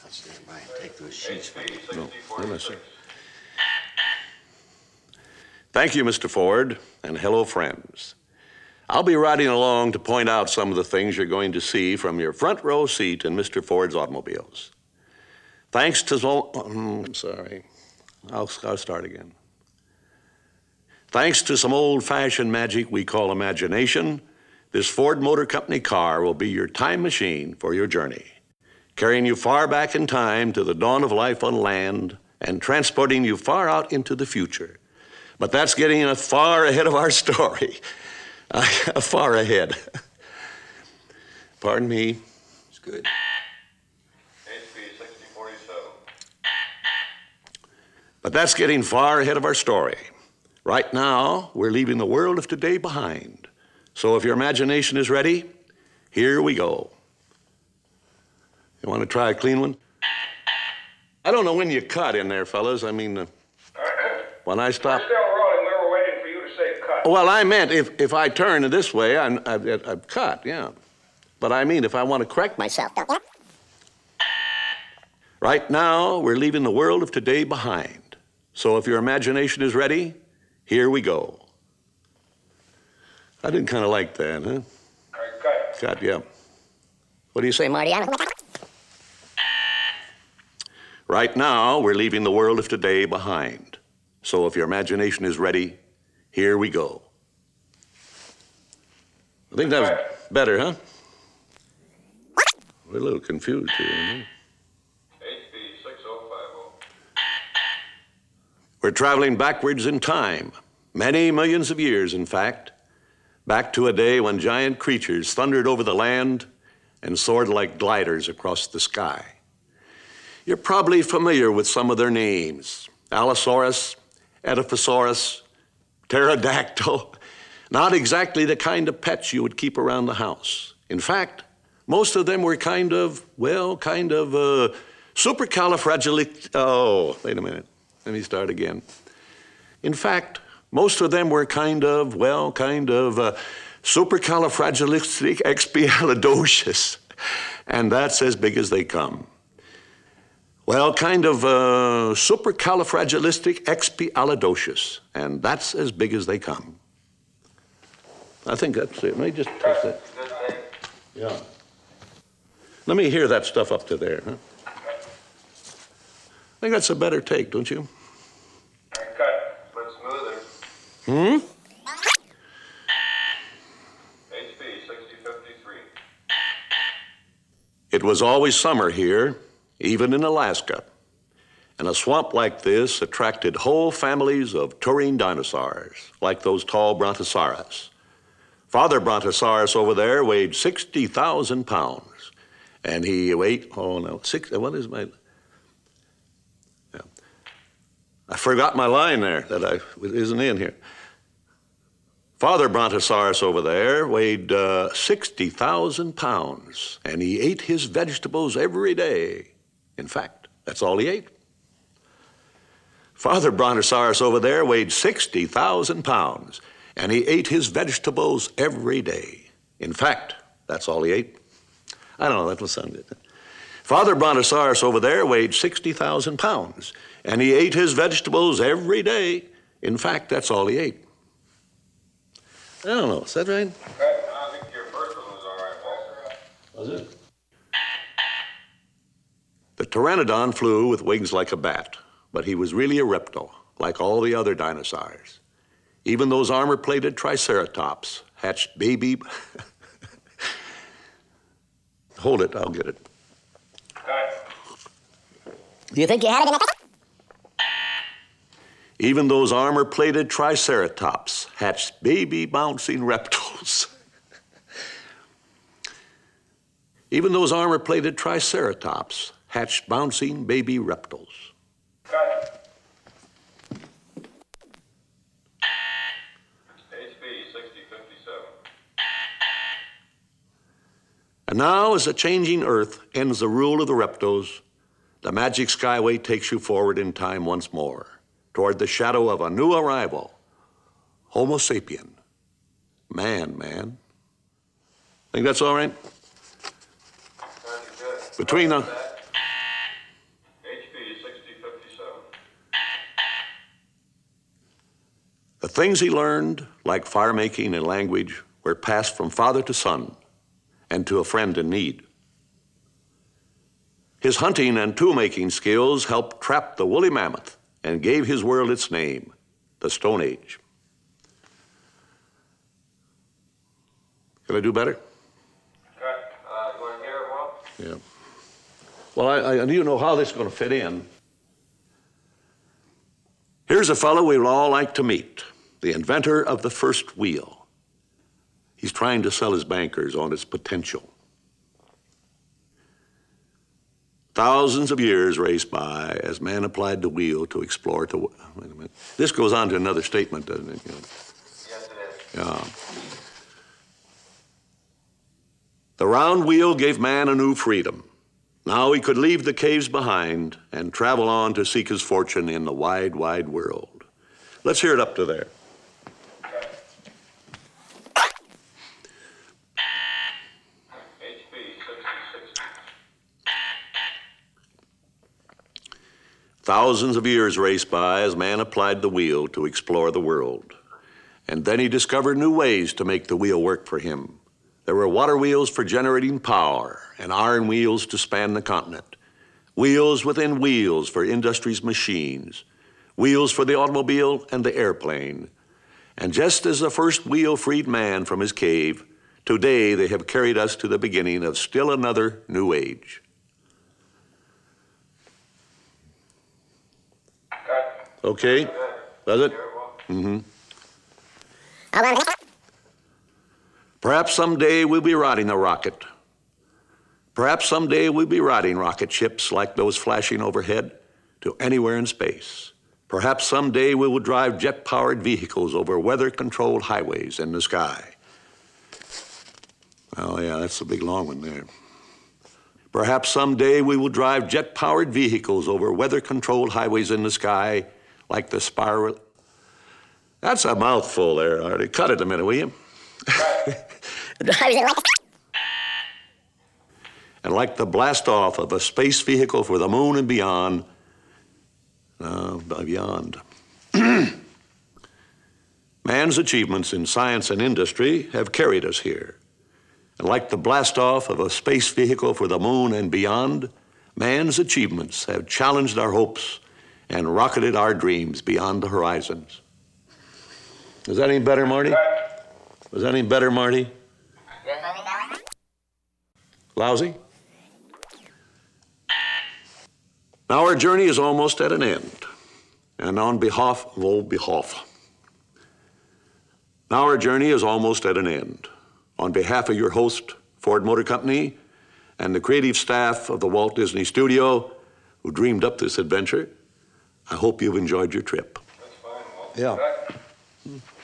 Stand by and take those sheets from you. No, listen. Thank you, Mr. Ford, and hello, friends. I'll be riding along to point out some of the things you're going to see from your front row seat in Mr. Ford's automobiles. Thanks to I'm sorry. I'll start again. Thanks to some old-fashioned magic we call imagination, this Ford Motor Company car will be your time machine for your journey, carrying you far back in time to the dawn of life on land and transporting you far out into the future. But that's getting far ahead of our story. Far ahead. Pardon me. It's good. HP 6047. But that's getting far ahead of our story. Right now, we're leaving the world of today behind. So if your imagination is ready, here we go. You want to try a clean one? I don't know when you cut in there, fellas. I mean, when I stop. We're still rolling. We were waiting for you to say cut. Well, I meant if I turn this way, I've cut, yeah. But I mean, if I want to correct myself. Right now, we're leaving the world of today behind. So if your imagination is ready, here we go. I didn't kind of like that, huh? All right, cut. Cut, yeah. What do you say, Marty? Right now, we're leaving the world of today behind. So if your imagination is ready, here we go. I think that was better, huh? We're a little confused here, huh? HP 6050. We're traveling backwards in time, many millions of years, in fact, back to a day when giant creatures thundered over the land and soared like gliders across the sky. You're probably familiar with some of their names: Allosaurus, Edaphosaurus, Pterodactyl. Not exactly the kind of pets you would keep around the house. In fact, most of them were supercalifragilistic. Oh, wait a minute. Let me start again. In fact, most of them were supercalifragilisticexpialidocious, and that's as big as they come. Supercalifragilisticexpialidocious, and that's as big as they come. I think that's it. Let me just test that. Yeah. Let me hear that stuff up to there, huh? I think that's a better take, don't you? All right, cut. But smoother. HP 6053. It was always summer here, even in Alaska. And a swamp like this attracted whole families of touring dinosaurs, like those tall Brontosaurus. Father Brontosaurus over there weighed 60,000 pounds. And he weighed, what is my... Yeah. I forgot my line there that isn't in here. Father Brontosaurus over there weighed 60,000 pounds, and he ate his vegetables every day. In fact, that's all he ate. Father Brontosaurus over there weighed 60,000 pounds, and he ate his vegetables every day. In fact, that's all he ate. I don't know, that will sound good. Father Brontosaurus over there weighed 60,000 pounds, and he ate his vegetables every day. In fact, that's all he ate. I don't know, is that right? I think your first one was all right, Walter. Was it? The pteranodon flew with wings like a bat, but he was really a reptile, like all the other dinosaurs. Even those armor-plated triceratops hatched baby... Hold it, I'll get it. Cut. Do you think you had it in the... Even those armor-plated triceratops hatched baby bouncing reptiles. Even those armor-plated triceratops hatched bouncing baby reptiles. Cut. HP 6057. And now, as the changing earth ends the rule of the reptiles, the magic skyway takes you forward in time once more, toward the shadow of a new arrival, Homo sapien. Man. Think that's all right? Between the... The things he learned, like fire making and language, were passed from father to son and to a friend in need. His hunting and tool-making skills helped trap the woolly mammoth and gave his world its name, the Stone Age. Can I do better? Cut. You want to hear it, Will? Yeah. Well, I need to know how this is going to fit in. Here's a fellow we would all like to meet, the inventor of the first wheel. He's trying to sell his bankers on its potential. Thousands of years raced by as man applied the wheel to explore to... Wait a minute. This goes on to another statement, doesn't it? Yes, it is. Yeah. The round wheel gave man a new freedom. Now he could leave the caves behind and travel on to seek his fortune in the wide, wide world. Let's hear it up to there. HP 6060. Thousands of years raced by as man applied the wheel to explore the world. And then he discovered new ways to make the wheel work for him. There were water wheels for generating power and iron wheels to span the continent. Wheels within wheels for industry's machines. Wheels for the automobile and the airplane. And just as the first wheel freed man from his cave, today they have carried us to the beginning of still another new age. Cut. Okay? Does it? Hear it, Will? Mm-hmm. Hold on. Perhaps someday we'll be riding a rocket. Perhaps someday we'll be riding rocket ships like those flashing overhead to anywhere in space. Perhaps someday we will drive jet-powered vehicles over weather-controlled highways in the sky. Oh, yeah, that's a big long one there. Perhaps someday we will drive jet-powered vehicles over weather-controlled highways in the sky like the spiral... That's a mouthful there, Artie. Cut it a minute, will you? And like the blast-off of a space vehicle for the moon and beyond, beyond. Man's achievements in science and industry have carried us here. And like the blast-off of a space vehicle for the moon and beyond, man's achievements have challenged our hopes and rocketed our dreams beyond the horizons. Is that any better, Marty? Was that any better, Marty? Lousy? Now our journey is almost at an end. And on behalf of old Behoff. Now our journey is almost at an end. On behalf of your host, Ford Motor Company, and the creative staff of the Walt Disney Studio, who dreamed up this adventure, I hope you've enjoyed your trip. That's fine, Will. Yeah. Cut.